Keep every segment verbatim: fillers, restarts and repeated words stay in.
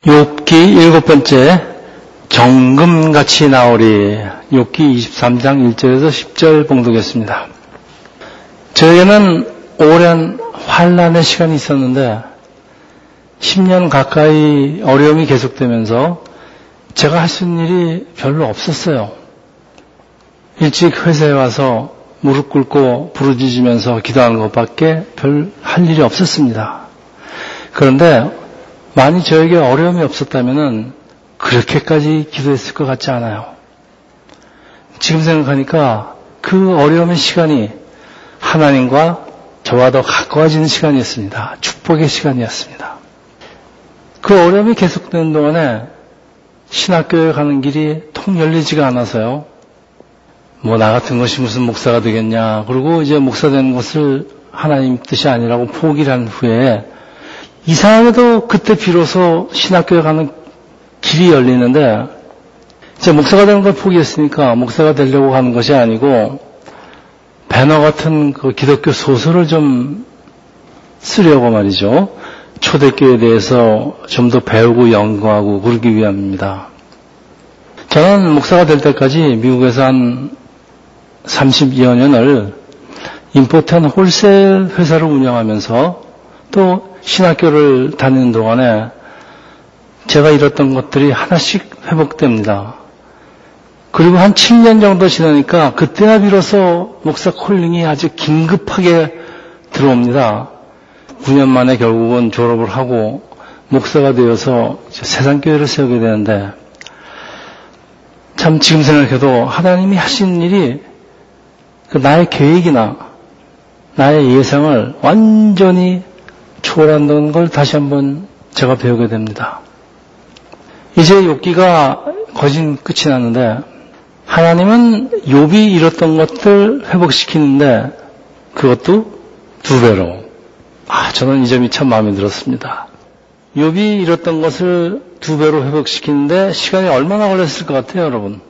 욥기 일곱 번째 정금같이 나오리. 욥기 이십삼 장 일 절에서 십 절 봉독했습니다. 저에게는 오랜 환난의 시간이 있었는데 십 년 가까이 어려움이 계속되면서 제가 할 수 있는 일이 별로 없었어요. 일찍 회사에 와서 무릎 꿇고 부르짖으면서 기도하는 것밖에 별 할 일이 없었습니다. 그런데 만약 저에게 어려움이 없었다면 그렇게까지 기도했을 것 같지 않아요. 지금 생각하니까 그 어려움의 시간이 하나님과 저와 더 가까워지는 시간이었습니다. 축복의 시간이었습니다. 그 어려움이 계속되는 동안에 신학교에 가는 길이 통 열리지가 않아서요. 뭐 나 같은 것이 무슨 목사가 되겠냐. 그리고 이제 목사 되는 것을 하나님 뜻이 아니라고 포기를 한 후에 이상하게도 그때 비로소 신학교에 가는 길이 열리는데 이제 목사가 되는 걸 포기했으니까 목사가 되려고 하는 것이 아니고 배너 같은 그 기독교 소설을 좀 쓰려고 말이죠. 초대교회에 대해서 좀 더 배우고 연구하고 그러기 위함입니다. 저는 목사가 될 때까지 미국에서 한 삼십여 년을 임포트 홀세일 회사를 운영하면서 또 신학교를 다니는 동안에 제가 잃었던 것들이 하나씩 회복됩니다. 그리고 한 칠 년 정도 지나니까 그때야 비로소 목사 콜링이 아주 긴급하게 들어옵니다. 구 년 만에 결국은 졸업을 하고 목사가 되어서 세상교회를 세우게 되는데 참 지금 생각해도 하나님이 하신 일이 그 나의 계획이나 나의 예상을 완전히 초월한다는 걸 다시 한번 제가 배우게 됩니다. 이제 욥기가 거진 끝이 났는데 하나님은 욥이 잃었던 것들 회복시키는데 그것도 두 배로. 아, 저는 이 점이 참 마음에 들었습니다. 욥이 잃었던 것을 두 배로 회복시키는데 시간이 얼마나 걸렸을 것 같아요, 여러분?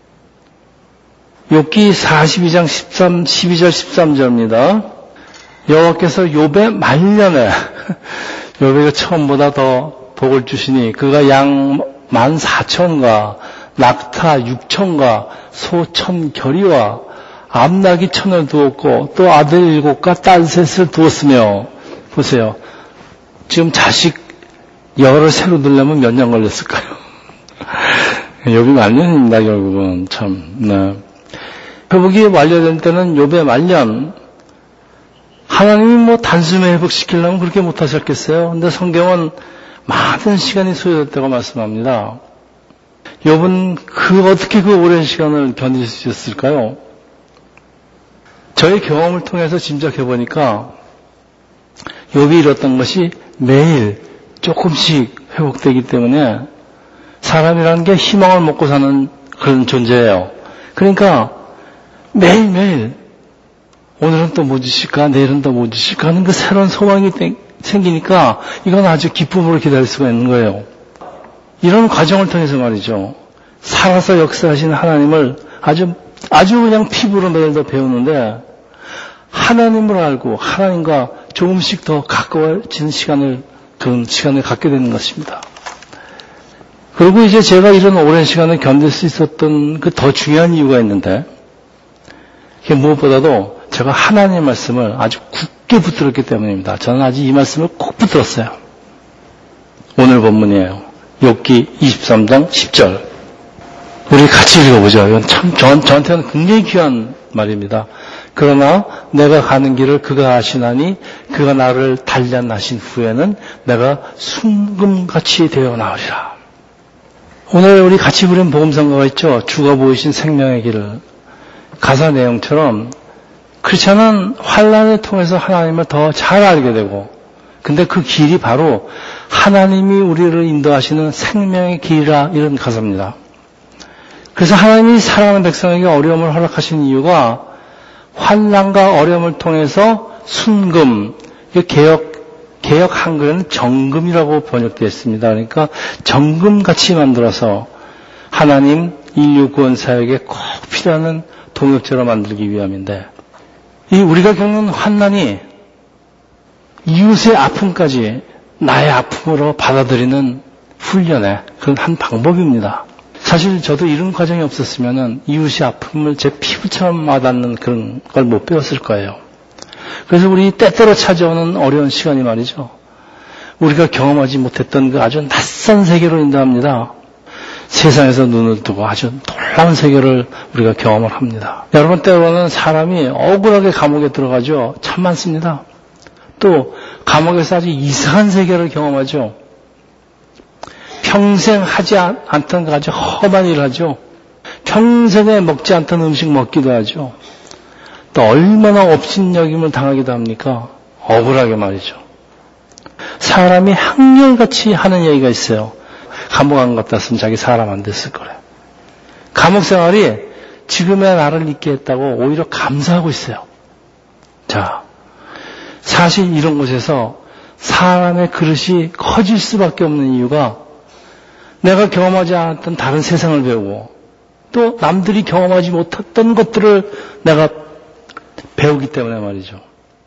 욥기 사십이 장 십삼, 십이 절 십삼 절입니다. 여호와께서 욥의 말년에 욥에게 처음보다 더 복을 주시니 그가 양 만 사천과 낙타 육천과 소 천 결이와 암나기 천을 두었고 또 아들 일곱과 딸 셋을 두었으며 보세요. 지금 자식 열을 새로 두려면 몇 년 걸렸을까요? 욥이 말년입니다. 결국은 참. 네. 회복이 완료될 때는 욥의 말년. 하나님이 뭐 단숨에 회복시키려면 그렇게 못하셨겠어요? 근데 성경은 많은 시간이 소요됐다고 말씀합니다. 욥은 그 어떻게 그 오랜 시간을 견딜 수 있었을까요? 저의 경험을 통해서 짐작해 보니까 욥이 잃었던 것이 매일 조금씩 회복되기 때문에 사람이라는 게 희망을 먹고 사는 그런 존재예요. 그러니까 매일매일 오늘은 또 뭐 주실까? 내일은 또 뭐 주실까? 하는 그 새로운 소망이 생기니까 이건 아주 기쁨으로 기다릴 수가 있는 거예요. 이런 과정을 통해서 말이죠. 살아서 역사하신 하나님을 아주, 아주 그냥 피부로 매일 더 배우는데 하나님을 알고 하나님과 조금씩 더 가까워지는 시간을, 그런 시간을 갖게 되는 것입니다. 그리고 이제 제가 이런 오랜 시간을 견딜 수 있었던 그 더 중요한 이유가 있는데 그게 무엇보다도 제가 하나님의 말씀을 아주 굳게 붙들었기 때문입니다. 저는 아주 이 말씀을 꼭 붙들었어요. 오늘 본문이에요. 욥기 이십삼 장 십 절. 우리 같이 읽어보죠. 이건 참 저, 저한테는 굉장히 귀한 말입니다. 그러나 내가 가는 길을 그가 아시나니 그가 나를 단련하신 후에는 내가 순금같이 되어 나오리라. 오늘 우리 같이 부른 복음성가가 있죠. 주가 보이신 생명의 길을. 가사 내용처럼 크리스찬은 환난을 통해서 하나님을 더 잘 알게 되고 근데 그 길이 바로 하나님이 우리를 인도하시는 생명의 길이라 이런 가사입니다. 그래서 하나님이 사랑하는 백성에게 어려움을 허락하신 이유가 환난과 어려움을 통해서 순금, 개역, 개역 한글은 정금이라고 번역되어 있습니다. 그러니까 정금같이 만들어서 하나님 인류 구원 사역에 꼭 필요한 동역자로 만들기 위함인데 이 우리가 겪는 환난이 이웃의 아픔까지 나의 아픔으로 받아들이는 훈련의 그런 한 방법입니다. 사실 저도 이런 과정이 없었으면은 이웃이 아픔을 제 피부처럼 와닿는 그런 걸 못 배웠을 거예요. 그래서 우리 때때로 찾아오는 어려운 시간이 말이죠. 우리가 경험하지 못했던 그 아주 낯선 세계로 인도합니다. 세상에서 눈을 뜨고 아주 놀라운 세계를 우리가 경험을 합니다. 여러분, 때로는 사람이 억울하게 감옥에 들어가죠. 참 많습니다. 또 감옥에서 아주 이상한 세계를 경험하죠. 평생 하지 않던 아주 험한 일을 하죠. 평생에 먹지 않던 음식 먹기도 하죠. 또 얼마나 업신여김을 당하기도 합니까? 억울하게 말이죠. 사람이 한결같이 하는 얘기가 있어요. 감옥 안 갔다 왔으면 자기 사람 안 됐을 거래. 감옥 생활이 지금의 나를 있게 했다고 오히려 감사하고 있어요. 자, 사실 이런 곳에서 사람의 그릇이 커질 수밖에 없는 이유가 내가 경험하지 않았던 다른 세상을 배우고 또 남들이 경험하지 못했던 것들을 내가 배우기 때문에 말이죠.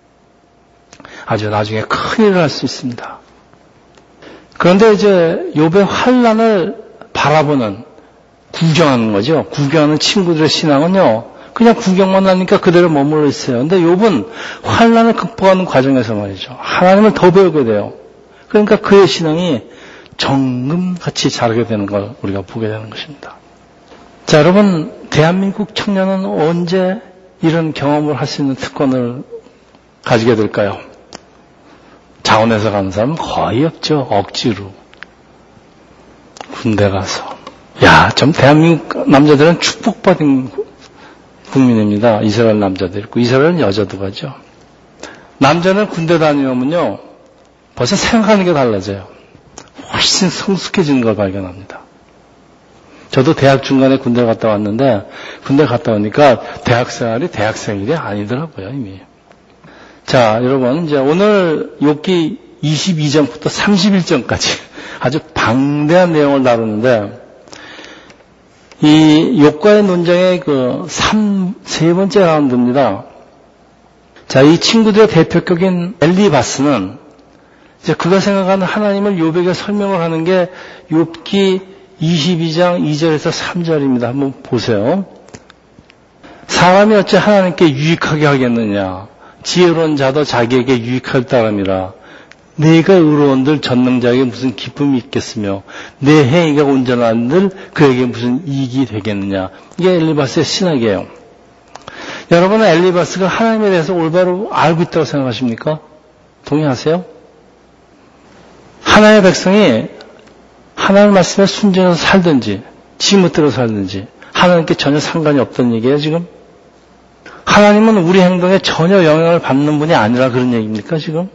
아주 나중에 큰 일을 할 수 있습니다. 그런데 이제 욥의 환난을 바라보는, 구경하는 거죠. 구경하는 친구들의 신앙은요, 그냥 구경만 하니까 그대로 머물러 있어요. 근데 욥은 환난을 극복하는 과정에서 말이죠, 하나님을 더 배우게 돼요. 그러니까 그의 신앙이 정금같이 자라게 되는 걸 우리가 보게 되는 것입니다. 자, 여러분, 대한민국 청년은 언제 이런 경험을 할 수 있는 특권을 가지게 될까요? 자원해서 가는 사람은 거의 없죠. 억지로. 군대 가서. 야, 좀 대한민국 남자들은 축복받은 국민입니다. 이스라엘 남자도 있고, 이스라엘 여자도 가죠. 남자는 군대 다녀오면요, 벌써 생각하는 게 달라져요. 훨씬 성숙해지는 걸 발견합니다. 저도 대학 중간에 군대 갔다 왔는데, 군대 갔다 오니까 대학생활이 대학생일이 아니더라고요, 이미. 자, 여러분, 이제 오늘 욥기 이십이 장부터 삼십일 장까지 아주 방대한 내용을 다루는데, 이 욥과의 논쟁의 그 삼, 세 번째 라운드입니다. 자, 이 친구들의 대표격인 엘리바스는 이제 그가 생각하는 하나님을 욥에게 설명을 하는 게 욥기 이십이 장 이 절에서 삼 절입니다. 한번 보세요. 사람이 어찌 하나님께 유익하게 하겠느냐? 지혜로운 자도 자기에게 유익할 따름이라. 내가 의로운들 전능자에게 무슨 기쁨이 있겠으며 내 행위가 온전한들 그에게 무슨 이익이 되겠느냐. 이게 엘리바스의 신학이에요. 여러분은 엘리바스가 하나님에 대해서 올바로 알고 있다고 생각하십니까? 동의하세요? 하나님의 백성이 하나님 말씀에 순종해서 살든지 지멋대로 살든지 하나님께 전혀 상관이 없다는 얘기예요, 지금? 하나님은 우리 행동에 전혀 영향을 받는 분이 아니라 그런 얘기입니까, 지금?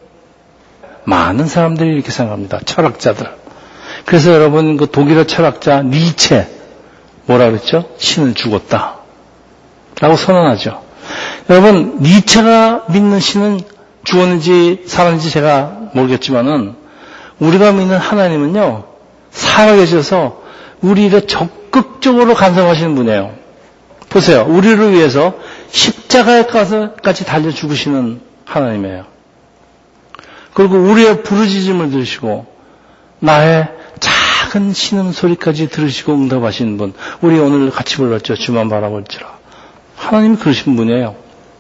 많은 사람들이 이렇게 생각합니다. 철학자들. 그래서 여러분, 그 독일의 철학자 니체, 뭐라 그랬죠? 신은 죽었다. 라고 선언하죠. 여러분, 니체가 믿는 신은 죽었는지 살았는지 제가 모르겠지만은, 우리가 믿는 하나님은요, 살아계셔서 우리를 적극적으로 간섭하시는 분이에요. 보세요. 우리를 위해서 십자가에까지 달려 죽으시는 하나님이에요. 그리고 우리의 부르짖음을 들으시고 나의 작은 신음소리까지 들으시고 응답하시는 분. 우리 오늘 같이 불렀죠. 주만 바라볼지라. 하나님이 그러신 분이에요.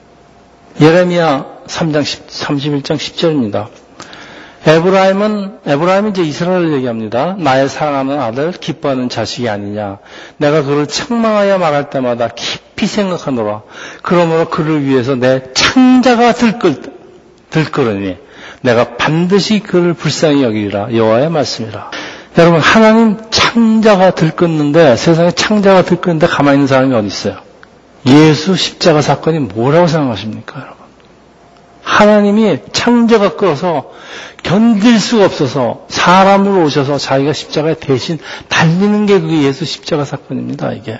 예레미야 삼 장 삼십일 장 십 절입니다. 에브라임은, 에브라임은 이제 이스라엘을 얘기합니다. 나의 사랑하는 아들, 기뻐하는 자식이 아니냐. 내가 그를 책망하여 말할 때마다 깊이 생각하노라. 그러므로 그를 위해서 내 창자가 들끓, 들끓으니 내가 반드시 그를 불쌍히 여기리라. 여호와의 말씀이라. 여러분, 하나님 창자가 들끓는데, 세상에 창자가 들끓는데 가만히 있는 사람이 어디 있어요? 예수 십자가 사건이 뭐라고 생각하십니까, 여러분? 하나님이 창자가 끌어서 견딜 수가 없어서 사람으로 오셔서 자기가 십자가에 대신 달리는 게 그게 예수 십자가 사건입니다, 이게.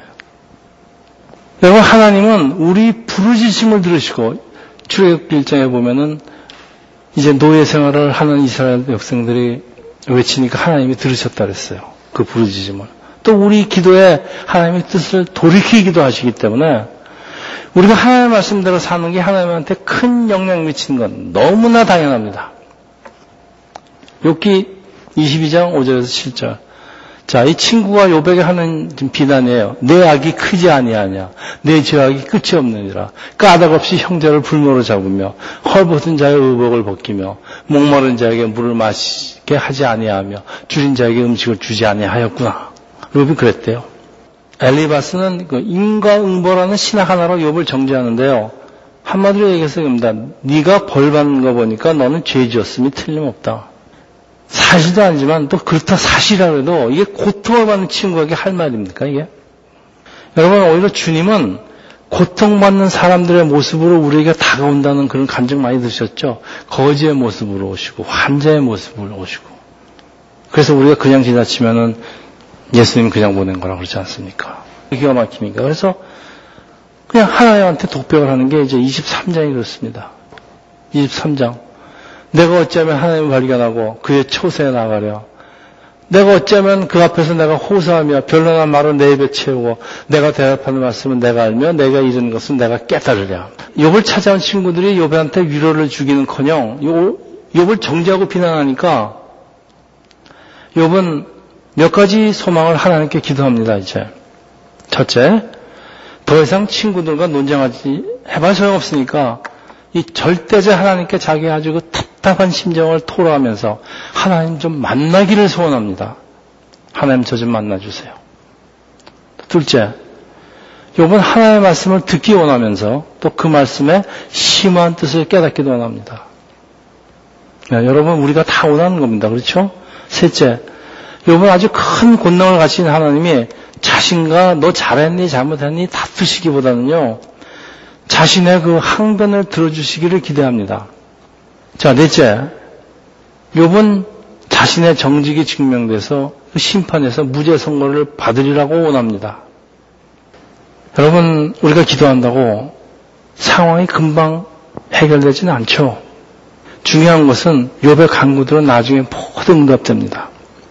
여러분, 하나님은 우리 부르짖음을 들으시고, 출애굽기 일 장에 보면은 이제 노예 생활을 하는 이스라엘 백성들이 외치니까 하나님이 들으셨다 그랬어요. 그 부르짖음을. 또 우리 기도에 하나님의 뜻을 돌이키기도 하시기 때문에 우리가 하나님의 말씀대로 사는 게 하나님한테 큰 영향을 미치는 건 너무나 당연합니다. 욥기 이십이 장 오 절에서 칠 절. 자, 이 친구가 욥에게 하는 비난이에요. 내 악이 크지 아니하냐. 내 죄악이 끝이 없느니라. 까닭없이 형제를 불모로 잡으며 헐벗은 자의 의복을 벗기며 목마른 자에게 물을 마시게 하지 아니하며 줄인 자에게 음식을 주지 아니하였구나. 욥이 그랬대요. 엘리바스는 그 인과응보라는 신학 하나로 욥을 정죄하는데요. 한마디로 얘기해서 입니다. 네가 벌 받는 거 보니까 너는 죄 지었음이 틀림없다. 사실도 아니지만 또 그렇다 사실이라고 해도 이게 고통을 받는 친구에게 할 말입니까 이게? 여러분 오히려 주님은 고통받는 사람들의 모습으로 우리에게 다가온다는 그런 감정 많이 드셨죠? 거지의 모습으로 오시고 환자의 모습으로 오시고 그래서 우리가 그냥 지나치면은 예수님 그냥 보낸 거라고 그러지 않습니까? 기가 막힙니까? 그래서 그냥 하나님한테 독백을 하는 게 이제 이십삼 장이 그렇습니다. 이십삼 장. 내가 어쩌면 하나님을 발견하고 그의 초세에 나가려. 내가 어쩌면 그 앞에서 내가 호소하며 변론한 말을 내 입에 채우고 내가 대답하는 말씀은 내가 알며 내가 이른 것은 내가 깨달으랴. 욥을 찾아온 친구들이 욥한테 위로를 주기는커녕 욥을 정죄하고 비난하니까 욥은 몇 가지 소망을 하나님께 기도합니다. 이제 첫째, 더 이상 친구들과 논쟁하지 해봐 소용없으니까 이 절대자 하나님께 자기 아주 그 답답한 심정을 토로하면서 하나님 좀 만나기를 소원합니다. 하나님 저 좀 만나주세요. 둘째, 욥은 하나님의 말씀을 듣기 원하면서 또 그 말씀에 심오한 뜻을 깨닫기도 원합니다. 네, 여러분 우리가 다 원하는 겁니다. 그렇죠? 셋째, 욥은 아주 큰 권능을 가진 하나님이 자신과 너 잘했니 잘못했니 다투시기보다는요. 자신의 그 항변을 들어주시기를 기대합니다. 자, 넷째, 욥은 자신의 정직이 증명돼서 그 심판에서 무죄 선고를 받으리라고 원합니다. 여러분, 우리가 기도한다고 상황이 금방 해결되지는 않죠. 중요한 것은 욥의 간구들은 나중에 모두 응답됩니다.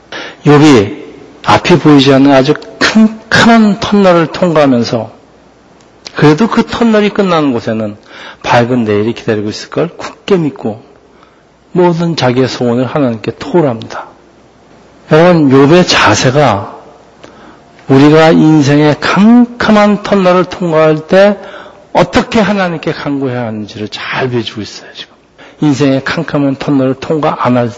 욥이 앞이 보이지 않는 아주 큼큼한 터널을 통과하면서 그래도 그 터널이 끝나는 곳에는 밝은 내일이 기다리고 있을 걸 굳게 믿고 모든 자기의 소원을 하나님께 토로합니다. 여러분, 욥의 자세가 우리가 인생의 캄캄한 터널을 통과할 때 어떻게 하나님께 간구해야 하는지를 잘 배워주고 있어요. 지금 인생의 캄캄한 터널을 통과 안, 할,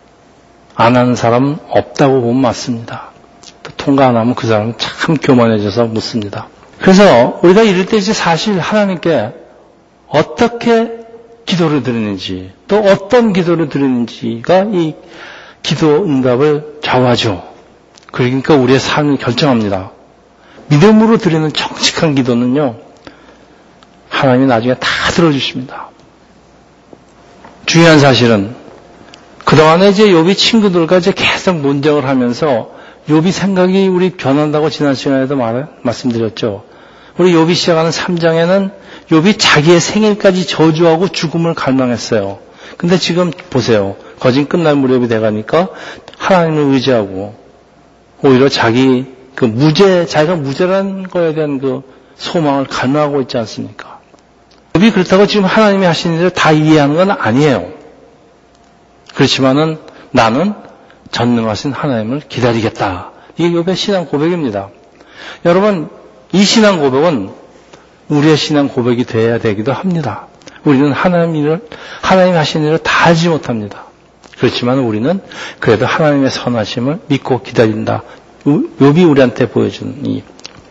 안 하는 사람은 없다고 보면 맞습니다. 또 통과 안 하면 그 사람은 참 교만해져서 묻습니다. 그래서 우리가 이럴 때 이제 사실 하나님께 어떻게 기도를 드리는지 또 어떤 기도를 드리는지가 이 기도 응답을 좌우하죠. 그러니까 우리의 삶을 결정합니다. 믿음으로 드리는 정직한 기도는요. 하나님이 나중에 다 들어주십니다. 중요한 사실은 그동안에 이제 욥이 친구들과 이제 계속 논쟁을 하면서 욥이 생각이 우리 변한다고 지난 시간에도 말, 말씀드렸죠. 우리 욥이 시작하는 삼 장에는 욥이 자기의 생일까지 저주하고 죽음을 갈망했어요. 근데 지금 보세요. 거진 끝날 무렵이 돼가니까 하나님을 의지하고 오히려 자기 그 무죄, 자기가 무죄라는 거에 대한 그 소망을 갈망하고 있지 않습니까? 욥이 그렇다고 지금 하나님이 하시는 일을 다 이해하는 건 아니에요. 그렇지만은 나는 전능하신 하나님을 기다리겠다. 이게 욥의 신앙 고백입니다. 여러분, 이 신앙 고백은 우리의 신앙 고백이 돼야 되기도 합니다. 우리는 하나님을, 하나님 하신 일을 다 알지 못합니다. 그렇지만 우리는 그래도 하나님의 선하심을 믿고 기다린다. 욥이 우리한테 보여준 이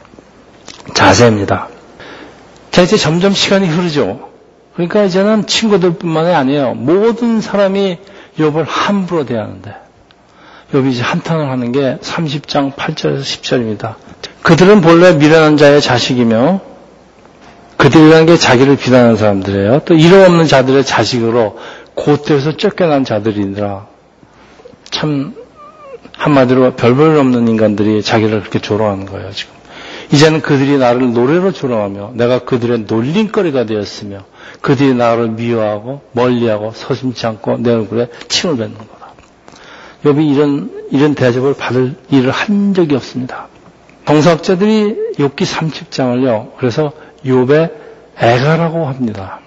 자세입니다. 자, 이제 점점 시간이 흐르죠. 그러니까 이제는 친구들뿐만이 아니에요. 모든 사람이 욥을 함부로 대하는데 욥이 이제 한탄을 하는 게 삼십 장 팔 절에서 십 절입니다. 그들은 본래 미련한 자의 자식이며 그들이라는 게 자기를 비난하는 사람들이에요. 또 이름 없는 자들의 자식으로 고대에서 쫓겨난 자들이더라. 참 한마디로 별 볼 없는 인간들이 자기를 그렇게 조롱하는 거예요. 지금 이제는 그들이 나를 노래로 조롱하며 내가 그들의 놀림거리가 되었으며 그들이 나를 미워하고 멀리하고 서슴지 않고 내 얼굴에 침을 뱉는 거다. 욥이 이런 이런 대접을 받을 일을 한 적이 없습니다. 동사학자들이 욥기 삼십 장을요. 그래서 욥의 애가라고 합니다.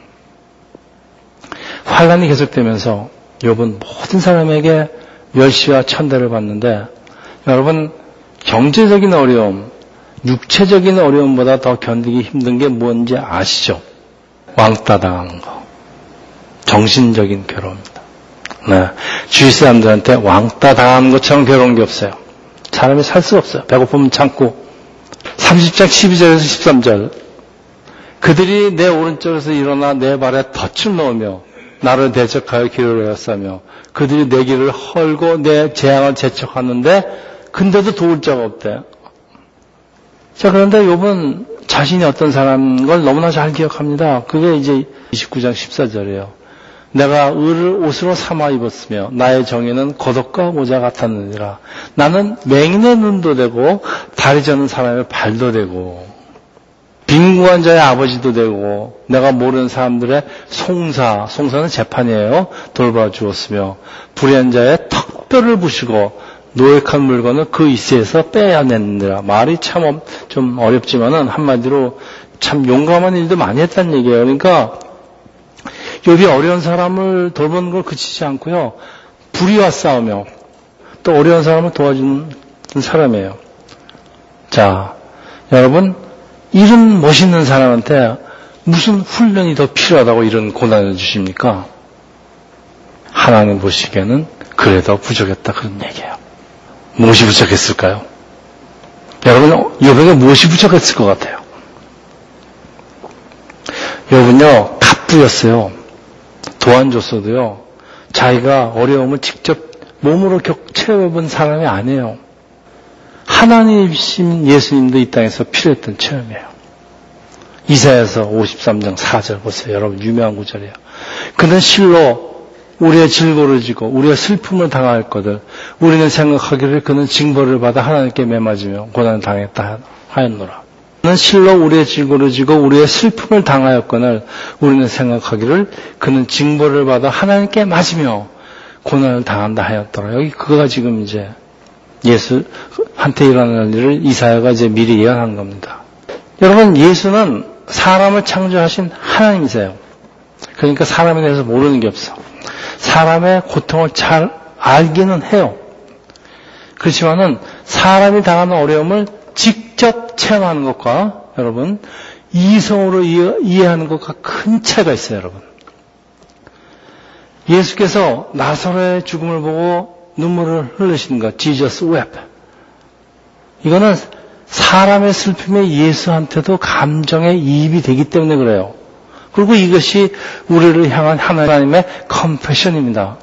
환란이 계속되면서 욥은 모든 사람에게 멸시와 천대를 받는데 여러분, 경제적인 어려움, 육체적인 어려움보다 더 견디기 힘든 게 뭔지 아시죠? 왕따 당하는 거. 정신적인 괴로움입니다. 네. 주위 사람들한테 왕따 당하는 것처럼 괴로운 게 없어요. 사람이 살 수가 없어요. 배고프면 참고. 삼십 장 십이 절에서 십삼 절. 그들이 내 오른쪽에서 일어나 내 발에 덫을 넣으며 나를 대적하여 길을 에워싸며 그들이 내 길을 헐고 내 재앙을 재촉하는데 근데도 도울 자가 없대. 자, 그런데 욥은 자신이 어떤 사람인 걸 너무나 잘 기억합니다. 그게 이제 이십구 장 십사 절이에요. 내가 을을 옷으로 삼아 입었으며 나의 정의는 겉옷과 모자 같았느니라. 나는 맹인의 눈도 되고 다리 저는 사람의 발도 되고 빈궁한 자의 아버지도 되고 내가 모르는 사람들의 송사, 송사는 재판이에요. 돌봐주었으며 불의한 자의 턱뼈를 부시고 노획한 물건을 그 이세에서 빼야냈느라. 말이 참 좀 어렵지만은 한마디로 참 용감한 일도 많이 했다는 얘기예요. 그러니까 욥이 어려운 사람을 돌보는 걸 그치지 않고요. 불의와 싸우며 또 어려운 사람을 도와주는 사람이에요. 자, 여러분, 이런 멋있는 사람한테 무슨 훈련이 더 필요하다고 이런 고난을 주십니까? 하나님 보시기에는 그래도 부족했다 그런 얘기예요. 무엇이 부족했을까요? 여러분, 욥에게 무엇이 부족했을 것 같아요? 욥은요, 갑부였어요. 도와줬어도요, 자기가 어려움을 직접 몸으로 체험해본 사람이 아니에요. 하나님이신 예수님도 이 땅에서 필요했던 체험이에요. 이사야서 오십삼 장 사 절 보세요. 여러분, 유명한 구절이에요. 그는 실로 우리의 질고를 지고 우리의 슬픔을 당할 거들 우리는 생각하기를 그는 징벌을 받아 하나님께 매맞으며 고난을 당했다 하였노라. 그는 실로 우리의 질고를 지고 우리의 슬픔을 당하였거늘 우리는 생각하기를 그는 징벌을 받아 하나님께 맞으며 고난을 당한다 하였더라. 여기 그거가 지금 이제 예수한테 일어날 일을 이사야가 이제 미리 예언한 겁니다. 여러분, 예수는 사람을 창조하신 하나님이세요. 그러니까 사람에 대해서 모르는 게 없어. 사람의 고통을 잘 알기는 해요. 그렇지만은 사람이 당하는 어려움을 직접 체험하는 것과 여러분 이성으로 이해, 이해하는 것과 큰 차이가 있어요, 여러분. 예수께서 나사로의 죽음을 보고 눈물을 흘리시는 것, Jesus wept. 이거는 사람의 슬픔에 예수한테도 감정의 이입이 되기 때문에 그래요. 그리고 이것이 우리를 향한 하나님의 컴패션입니다.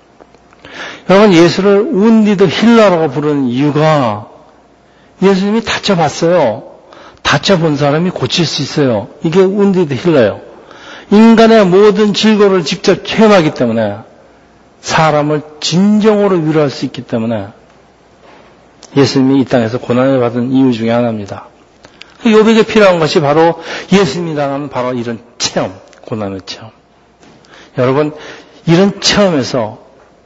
여러분, 예수를 운디드 힐러라고 부르는 이유가 예수님이 다쳐봤어요. 다쳐본 사람이 고칠 수 있어요. 이게 운디드 힐러예요. 인간의 모든 질고를 직접 체험하기 때문에 사람을 진정으로 위로할 수 있기 때문에 예수님이 이 땅에서 고난을 받은 이유 중에 하나입니다. 욥에게 필요한 것이 바로 예수님이 당하는 바로 이런 체험, 고난의 체험. 여러분, 이런 체험에서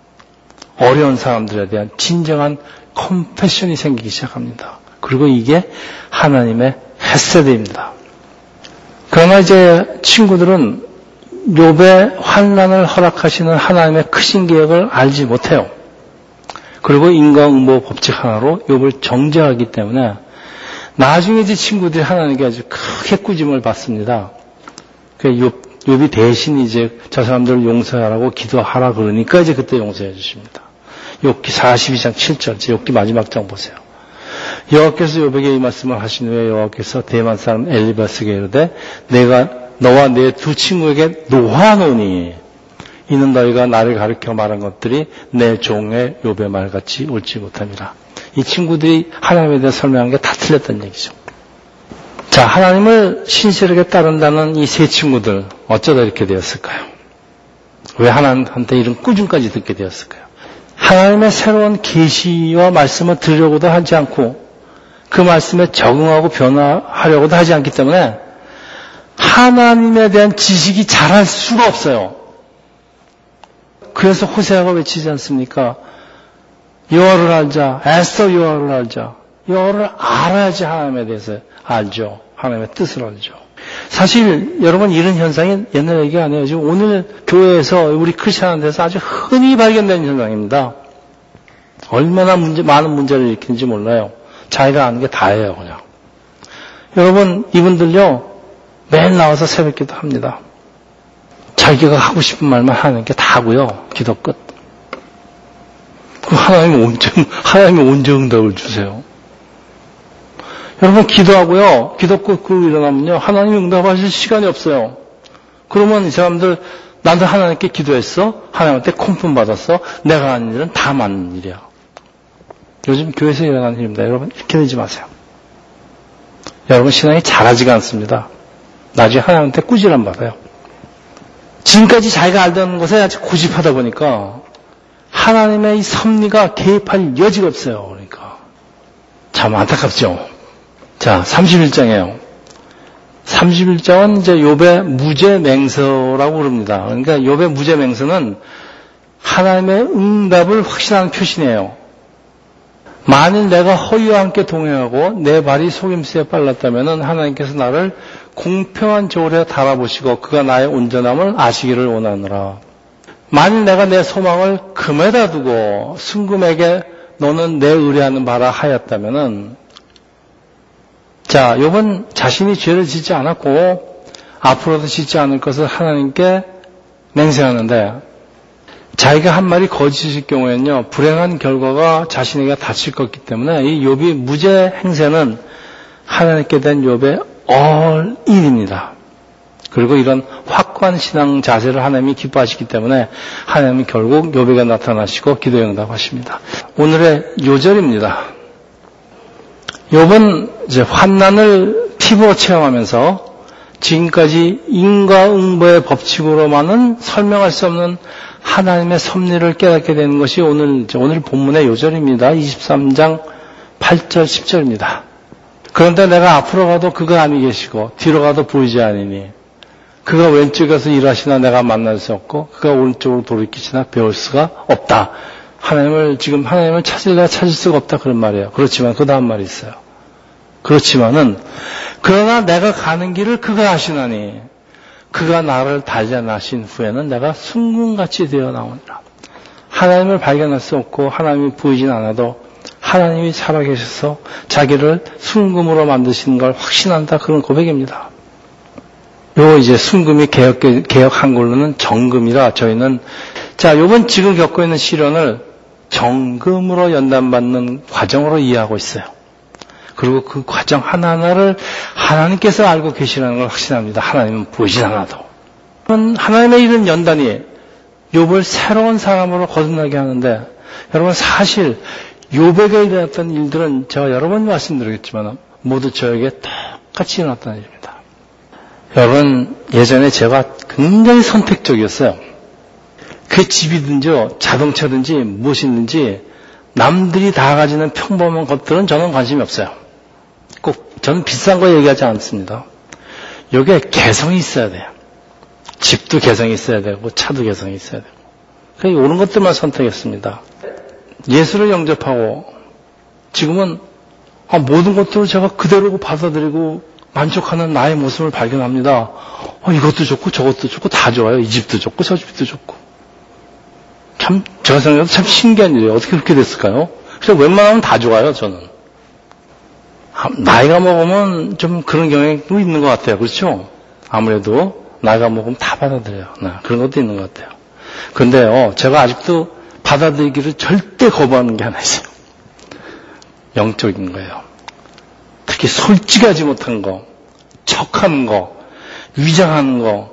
어려운 사람들에 대한 진정한 컴패션이 생기기 시작합니다. 그리고 이게 하나님의 헤세드입니다. 그러나 이제 친구들은 욥의 환난을 허락하시는 하나님의 크신 계획을 알지 못해요. 그리고 인과응보 법칙 하나로 욥을 정죄하기 때문에 나중에 이제 친구들이 하나님께 아주 크게 꾸짐을 받습니다. 그 욥, 욥이 대신 이제 저 사람들을 용서하라고 기도하라 그러니까 이제 그때 용서해 주십니다. 욥기 사십이 장 칠 절, 욥기 마지막 장 보세요. 여호와께서 욥에게 이 말씀을 하신 후에 여호와께서 대만 사람 엘리바스에게 이르되 내가 너와 내 두 친구에게 노하노니 이는 너희가 나를 가르쳐 말한 것들이 내 종의 욥의 말같이 옳지 못함이라. 이 친구들이 하나님에 대해 설명한 게 다 틀렸다는 얘기죠. 자, 하나님을 신실하게 따른다는 이 세 친구들 어쩌다 이렇게 되었을까요? 왜 하나님한테 이런 꾸중까지 듣게 되었을까요? 하나님의 새로운 계시와 말씀을 들으려고도 하지 않고 그 말씀에 적응하고 변화하려고도 하지 않기 때문에 하나님에 대한 지식이 자랄 수가 없어요. 그래서 호세아가 외치지 않습니까? 여호와를 알자. 애써 여호와를 알자. 여호와를 알아야지 하나님에 대해서 알죠. 하나님의 뜻을 알죠. 사실 여러분 이런 현상이 옛날 얘기가 아니에요. 지금 오늘 교회에서 우리 크리스천한테서 아주 흔히 발견되는 현상입니다. 얼마나 문제, 많은 문제를 일으키는지 몰라요. 자기가 아는 게 다예요, 그냥. 여러분, 이분들요, 매일 나와서 새벽기도 합니다. 자기가 하고 싶은 말만 하는 게 다 하고요. 기도 끝. 그럼 하나님은 언제, 하나님은 언제 응답을 주세요? 여러분, 기도하고요. 기도 끝으로 일어나면요. 하나님이 응답하실 시간이 없어요. 그러면 이 사람들, 나도 하나님께 기도했어? 하나님한테 콤품 받았어? 내가 하는 일은 다 맞는 일이야. 요즘 교회에서 일어나는 일입니다. 여러분, 이렇게 되지 마세요. 여러분, 신앙이 잘하지가 않습니다. 나중에 하나님한테 꾸지람 받아요. 지금까지 자기가 알던 것에 아주 고집하다 보니까 하나님의 이 섭리가 개입할 여지가 없어요. 그러니까. 참 안타깝죠. 자, 삼십일 장이에요. 삼십일 장은 이제 욥의 무죄맹서라고 그럽니다. 그러니까 욥의 무죄맹서는 하나님의 응답을 확신하는 표시네요. 만일 내가 허위와 함께 동행하고 내 발이 속임수에 빨랐다면 하나님께서 나를 공평한 저울에 달아보시고 그가 나의 온전함을 아시기를 원하노라. 만일 내가 내 소망을 금에다 두고 순금에게 너는 내 의뢰하는 바라 하였다면은, 자, 욥은 자신이 죄를 짓지 않았고 앞으로도 짓지 않을 것을 하나님께 맹세하는데, 자기가 한 말이 거짓일 경우에는요, 불행한 결과가 자신에게 닥칠 것이기 때문에 이 욥이 무죄 행세는 하나님께 대한 욥의 얼일입니다. 그리고 이런 확고한 신앙 자세를 하나님이 기뻐하시기 때문에 하나님이 결국 욥에게 나타나시고 기도에 응답하십니다. 오늘의 요절입니다. 욥은 이제 환난을 피부로 체험하면서 지금까지 인과응보의 법칙으로만은 설명할 수 없는 하나님의 섭리를 깨닫게 되는 것이 오늘, 오늘 본문의 요절입니다. 이십삼 장 팔 절 십 절입니다. 그런데 내가 앞으로 가도 그가 아니 계시고 뒤로 가도 보이지 않으니 그가 왼쪽에서 일하시나 내가 만날 수 없고 그가 오른쪽으로 돌이키시나 배울 수가 없다. 하나님을 지금 하나님을 찾으려 찾을 수가 없다 그런 말이에요. 그렇지만 그 다음 말이 있어요. 그렇지만은 그러나 내가 가는 길을 그가 아시나니 그가 나를 발견하신 후에는 내가 순금같이 되어 나오니라. 하나님을 발견할 수 없고 하나님이 보이진 않아도 하나님이 살아계셔서 자기를 순금으로 만드신 걸 확신한다. 그런 고백입니다. 요 이제 순금이 개혁, 개혁한 걸로는 정금이라 저희는, 자, 요번 지금 겪고 있는 시련을 정금으로 연단받는 과정으로 이해하고 있어요. 그리고 그 과정 하나하나를 하나님께서 알고 계시라는 걸 확신합니다. 하나님은 보이진 않아도. 하나님의 이런 연단이 욥을 새로운 사람으로 거듭나게 하는데, 여러분 사실 욥에게 일어났던 일들은 제가 여러 번 말씀드리겠지만 모두 저에게 똑같이 일어났던 일입니다. 여러분, 예전에 제가 굉장히 선택적이었어요. 그 집이든지 자동차든지 무엇이든지 남들이 다 가지는 평범한 것들은 저는 관심이 없어요. 꼭 저는 비싼 거 얘기하지 않습니다. 여기에 개성이 있어야 돼요. 집도 개성이 있어야 되고 차도 개성이 있어야 되고. 그러니까 옳은 것들만 선택했습니다. 예수를 영접하고 지금은 아, 모든 것들을 제가 그대로 받아들이고 만족하는 나의 모습을 발견합니다. 아, 이것도 좋고 저것도 좋고 다 좋아요. 이 집도 좋고 저 집도 좋고. 참 제가 생각해도 참 신기한 일이에요. 어떻게 그렇게 됐을까요? 그래서 웬만하면 다 좋아요. 저는. 나이가 먹으면 좀 그런 경향도 있는 것 같아요. 그렇죠? 아무래도 나이가 먹으면 다 받아들여요. 그런 것도 있는 것 같아요. 근데요, 제가 아직도 받아들이기를 절대 거부하는 게 하나 있어요. 영적인 거예요. 특히 솔직하지 못한 거, 척하는 거, 위장하는 거,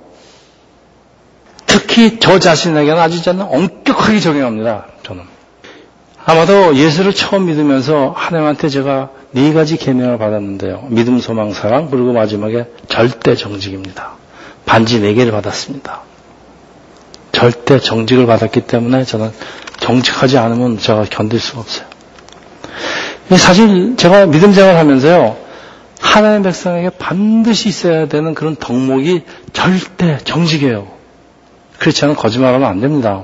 특히 저 자신에게는 아주 저는 엄격하게 적용합니다. 저는. 아마도 예수를 처음 믿으면서 하나님한테 제가 네 가지 계명을 받았는데요. 믿음, 소망, 사랑, 그리고 마지막에 절대 정직입니다. 반지 네 개를 받았습니다. 절대 정직을 받았기 때문에 저는 정직하지 않으면 제가 견딜 수가 없어요. 사실 제가 믿음 생활하면서요, 하나님의 백성에게 반드시 있어야 되는 그런 덕목이 절대 정직이에요. 그렇지 않으면 거짓말하면 안 됩니다.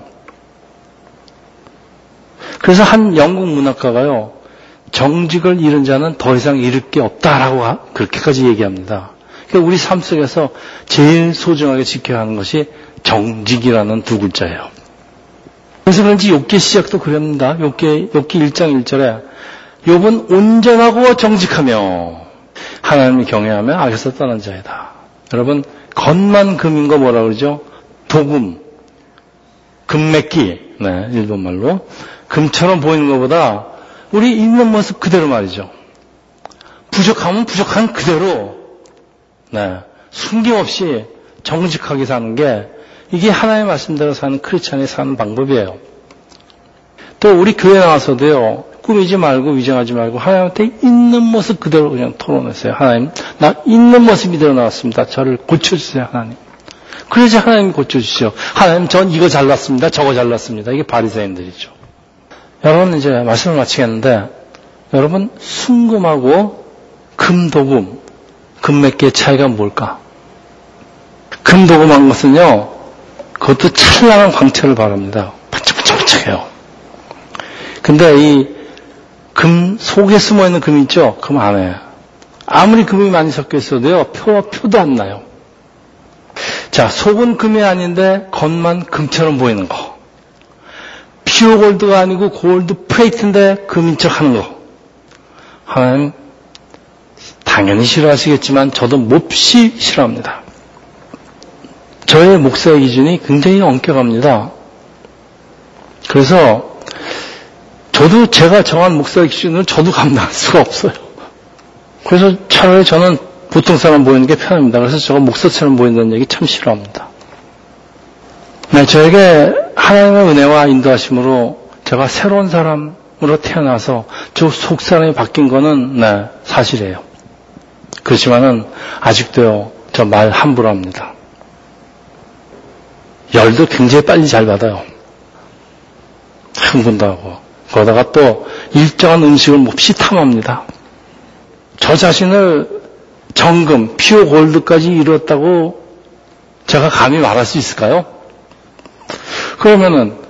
그래서 한 영국 문학가가요, 정직을 잃은 자는 더 이상 잃을 게 없다라고 그렇게까지 얘기합니다. 그러니까 우리 삶 속에서 제일 소중하게 지켜야 하는 것이 정직이라는 두 글자예요. 그래서 그런지 욥기 시작도 그럽니다. 욥기, 욥기 일 장 일 절에 욥은 온전하고 정직하며 하나님을 경외하며 악에서 떠난 자이다. 여러분, 겉만 금인 거 뭐라 그러죠? 도금, 금맥기, 네, 일본말로. 금처럼 보이는 것보다 우리 있는 모습 그대로 말이죠. 부족하면 부족한 그대로, 네, 숨김없이 정직하게 사는 게 이게 하나님의 말씀대로 사는 크리스찬이 사는 방법이에요. 또 우리 교회 나와서도요, 꾸미지 말고 위장하지 말고 하나님한테 있는 모습 그대로 그냥 토론했어요. 하나님, 나 있는 모습 이대로 나왔습니다. 저를 고쳐주세요, 하나님. 그래야지 하나님이 고쳐주시죠. 하나님, 전 이거 잘났습니다. 저거 잘났습니다. 이게 바리새인들이죠. 여러분, 이제 말씀을 마치겠는데, 여러분, 순금하고 금도금, 금맥기의 차이가 뭘까? 금도금한 것은요, 그것도 찬란한 광채를 바랍니다. 반짝반짝반짝해요. 근데 이 금 속에 숨어있는 금이 있죠? 금 안에. 아무리 금이 많이 섞여 있어도요, 표와 표도 안 나요. 자, 속은 금이 아닌데 겉만 금처럼 보이는 거. 퓨어 골드가 아니고 골드 플레이트인데 금인 척 하는 거. 하나님 당연히 싫어하시겠지만 저도 몹시 싫어합니다. 저의 목사의 기준이 굉장히 엄격합니다. 그래서 저도 제가 정한 목사의 기준을 저도 감당할 수가 없어요. 그래서 차라리 저는 보통 사람 보이는 게 편합니다. 그래서 제가 목사처럼 보인다는 얘기 참 싫어합니다. 네, 저에게 하나님의 은혜와 인도하심으로 제가 새로운 사람으로 태어나서 저 속사람이 바뀐 거는 네, 사실이에요. 그렇지만은 아직도요, 저 말 함부로 합니다. 열도 굉장히 빨리 잘 받아요. 흥분도 하고. 그러다가 또 일정한 음식을 몹시 탐합니다. 저 자신을 정금, 퓨어 골드까지 이뤘다고 제가 감히 말할 수 있을까요? 그러면은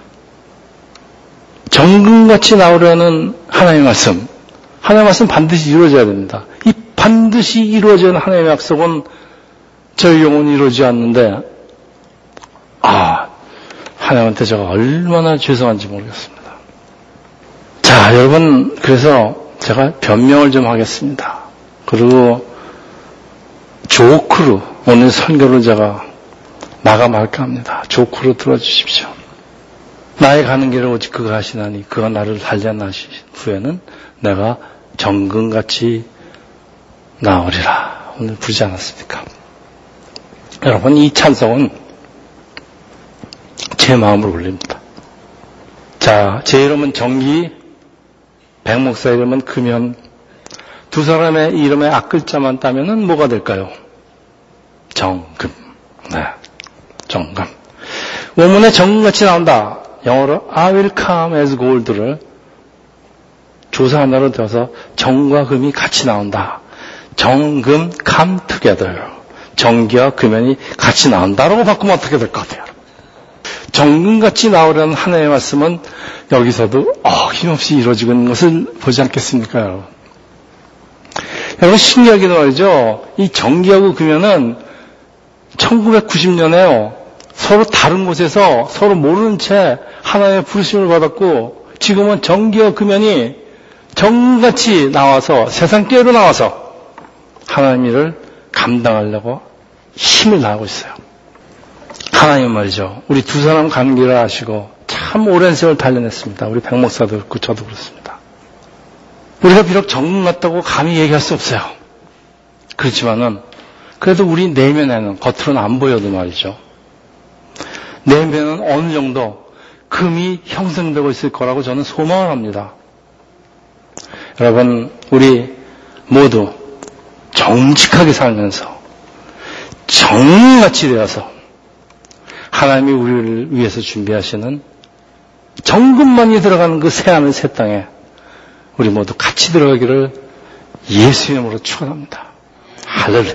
정금같이 나오려는 하나님의 말씀, 하나님의 말씀 반드시 이루어져야 됩니다. 이 반드시 이루어지는 하나님의 약속은 저희 영혼이 이루어지지 않는데, 아, 하나님한테 제가 얼마나 죄송한지 모르겠습니다. 자, 여러분, 그래서 제가 변명을 좀 하겠습니다. 그리고 조크로 오늘 설교를 제가 마감할까 합니다. 조크로 들어주십시오. 나의 가는 길을 오직 그가 하시나니 그가 나를 단련하신 후에는 내가 정금같이 나오리라. 오늘 부르지 않았습니까? 여러분, 이 찬송은 제 마음을 울립니다. 자, 제 이름은 정기, 백 목사 이름은 금연. 두 사람의 이름에 앞글자만 따면은 뭐가 될까요? 정금. 네, 정금. 원문에 정금같이 나온다. 영어로 I will come as gold를 조사 하나로 되어서 정과 금이 같이 나온다. 정금 come together. 정기와 금연이 같이 나온다라고 바꾸면 어떻게 될 것 같아요? 정금같이 나오려는 하나님의 말씀은 여기서도 어, 힘없이 이루어지고 있는 것을 보지 않겠습니까, 여러분? 여러분, 신기하게도 말이죠. 이 정기하고 금연은 천구백구십 년에요. 서로 다른 곳에서 서로 모르는 채 하나님의 부르심을 받았고, 지금은 정기와 금연이 정같이 나와서 세상 깨로 나와서 하나님 일을 감당하려고 힘을 다하고 있어요. 하나님 말이죠. 우리 두 사람 가는 길을 아시고 참 오랜 세월 단련했습니다. 우리 백 목사도 그렇고 저도 그렇습니다. 우리가 비록 정금 같다고 감히 얘기할 수 없어요. 그렇지만은 그래도 우리 내면에는 겉으로는 안 보여도 말이죠. 내면은 어느 정도 금이 형성되고 있을 거라고 저는 소망을 합니다. 여러분, 우리 모두 정직하게 살면서 정같이 되어서 하나님이 우리를 위해서 준비하시는 정금만이 들어가는 그 새하늘 새 땅에 우리 모두 같이 들어가기를 예수 이름으로 축원합니다. 할렐루야.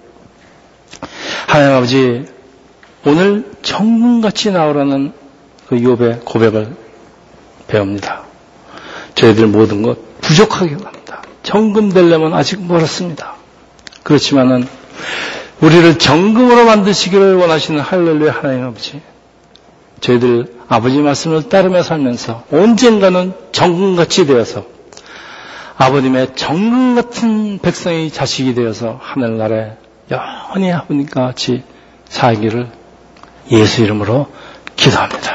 하나님 아버지, 오늘 정금같이 나오라는 그 욥의 고백을 배웁니다. 저희들 모든 것 부족하게 합니다. 정금 되려면 아직 멀었습니다. 그렇지만은 우리를 정금으로 만드시기를 원하시는 할렐루야 하나님 아버지, 저희들 아버지 말씀을 따르며 살면서 언젠가는 정금같이 되어서 아버님의 정금 같은 백성의 자식이 되어서 하늘나라에 영원히 아버님과 같이 살기를 예수 이름으로 기도합니다.